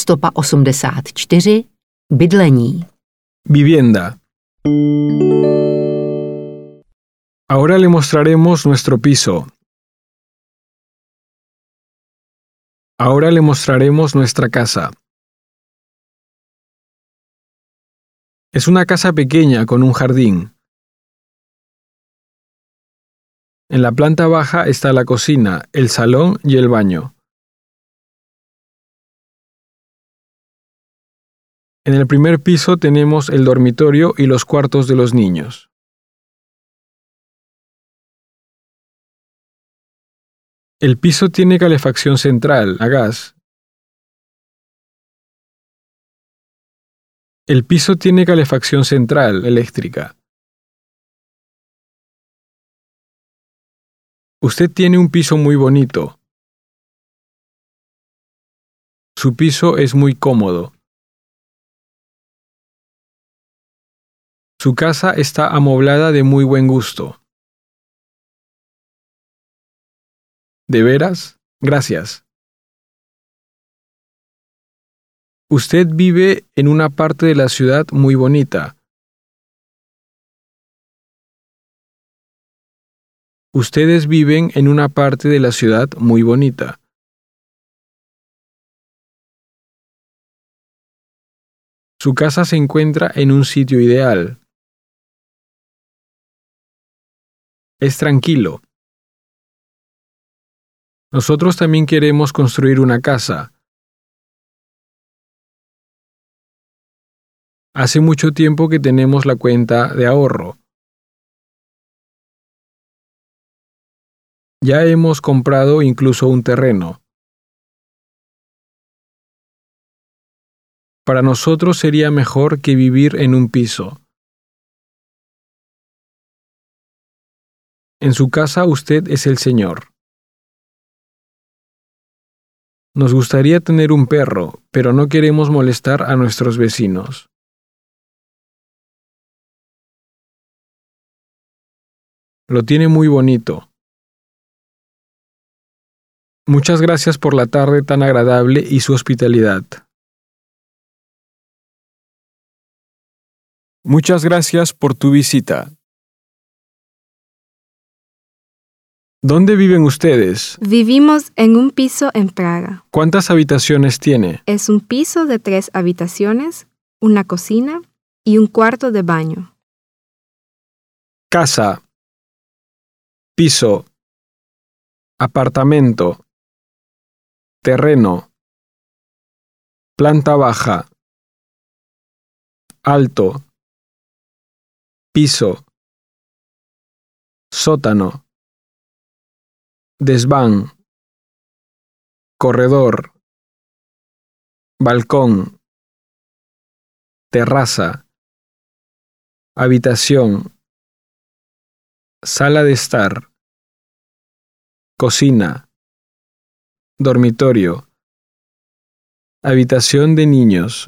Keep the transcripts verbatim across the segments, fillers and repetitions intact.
Stopa osmdesát čtyři. Bydlení. Vivienda. Ahora le mostraremos nuestro piso. Ahora le mostraremos nuestra casa. Es una casa pequeña con un jardín. En la planta baja está la cocina, el salón y el baño. En el primer piso tenemos el dormitorio y los cuartos de los niños. El piso tiene calefacción central a gas. El piso tiene calefacción central eléctrica. Usted tiene un piso muy bonito. Su piso es muy cómodo. Su casa está amoblada de muy buen gusto. ¿De veras? Gracias. Usted vive en una parte de la ciudad muy bonita. Ustedes viven en una parte de la ciudad muy bonita. Su casa se encuentra en un sitio ideal. Es tranquilo. Nosotros también queremos construir una casa. Hace mucho tiempo que tenemos la cuenta de ahorro. Ya hemos comprado incluso un terreno. Para nosotros sería mejor que vivir en un piso. En su casa usted es el señor. Nos gustaría tener un perro, pero no queremos molestar a nuestros vecinos. Lo tiene muy bonito. Muchas gracias por la tarde tan agradable y su hospitalidad. Muchas gracias por tu visita. ¿Dónde viven ustedes? Vivimos en un piso en Praga. ¿Cuántas habitaciones tiene? Es un piso de tres habitaciones, una cocina y un cuarto de baño. Casa. Piso. Apartamento. Terreno. Planta baja. Alto. Piso. Sótano. Desván. Corredor. Balcón. Terraza. Habitación. Sala de estar. Cocina. Dormitorio. Habitación de niños.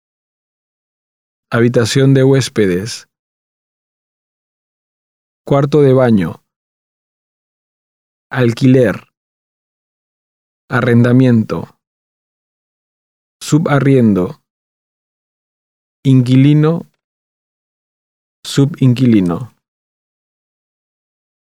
Habitación de huéspedes. Cuarto de baño. Alquiler. Arrendamiento. Subarriendo. Inquilino. Subinquilino.